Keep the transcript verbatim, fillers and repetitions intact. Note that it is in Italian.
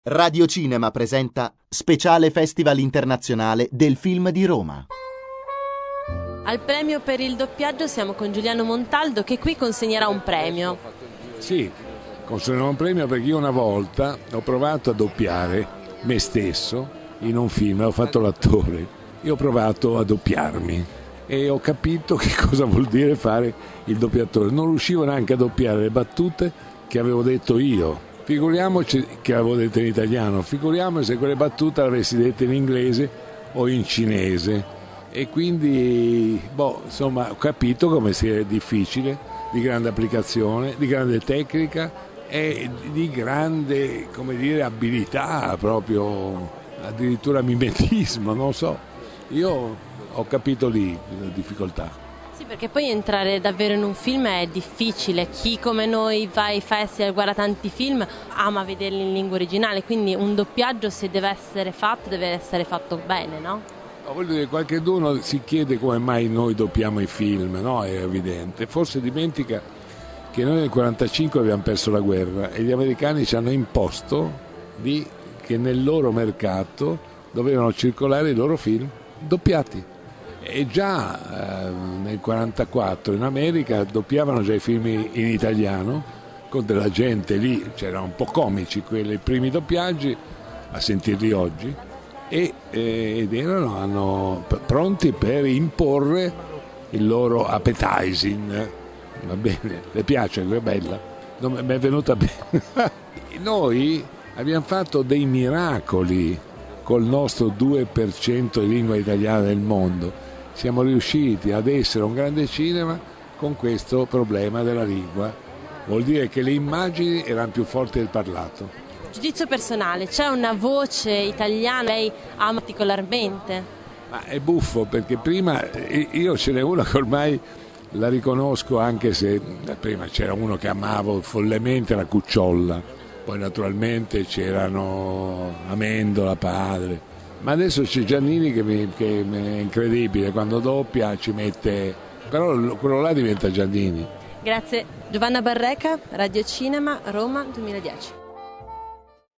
Radio Cinema presenta Speciale Festival Internazionale del Film di Roma. Al premio per il doppiaggio siamo con Giuliano Montaldo che qui consegnerà un premio. Sì, consegnerò un premio perché io una volta ho provato a doppiare me stesso in un film, ho fatto l'attore, io ho provato a doppiarmi e ho capito che cosa vuol dire fare il doppiatore. Non riuscivo neanche a doppiare le battute che avevo detto io. Figuriamoci che avevo detto in italiano, figuriamoci se quelle battute l'avessi dette in inglese o in cinese. E quindi, boh, insomma, ho capito come sia difficile, di grande applicazione, di grande tecnica e di grande, come dire, abilità, proprio addirittura mimetismo, non so. Io ho capito lì la difficoltà. Sì, perché poi entrare davvero in un film è difficile. Chi come noi va ai festival, guarda tanti film, ama vederli in lingua originale, quindi un doppiaggio, se deve essere fatto, deve essere fatto bene, no? Voglio dire, qualcuno si chiede come mai noi doppiamo i film, no? È evidente. Forse dimentica che noi nel quarantacinque abbiamo perso la guerra e gli americani ci hanno imposto di, che nel loro mercato dovevano circolare i loro film doppiati. E già eh, nel quarantaquattro in America doppiavano già i film in italiano, con della gente lì, c'erano un po' comici quelli, i primi doppiaggi, a sentirli oggi, e, eh, ed erano hanno, pronti per imporre il loro appetizing. Va bene, le piace, è bella, non, mi è venuta bene. Noi abbiamo fatto dei miracoli col nostro due per cento di lingua italiana nel mondo. Siamo riusciti ad essere un grande cinema con questo problema della lingua. Vuol dire che le immagini erano più forti del parlato. Giudizio personale, c'è una voce italiana che lei ama particolarmente? Ma è buffo perché prima io ce n'è una che ormai la riconosco, anche se prima c'era uno che amavo follemente, la Cucciolla, poi naturalmente c'erano Amendola, padre. Ma adesso c'è Giannini che, mi, che è incredibile, quando doppia ci mette, però quello là diventa Giannini. Grazie. Giovanna Barreca, Radio Cinema, Roma duemiladieci.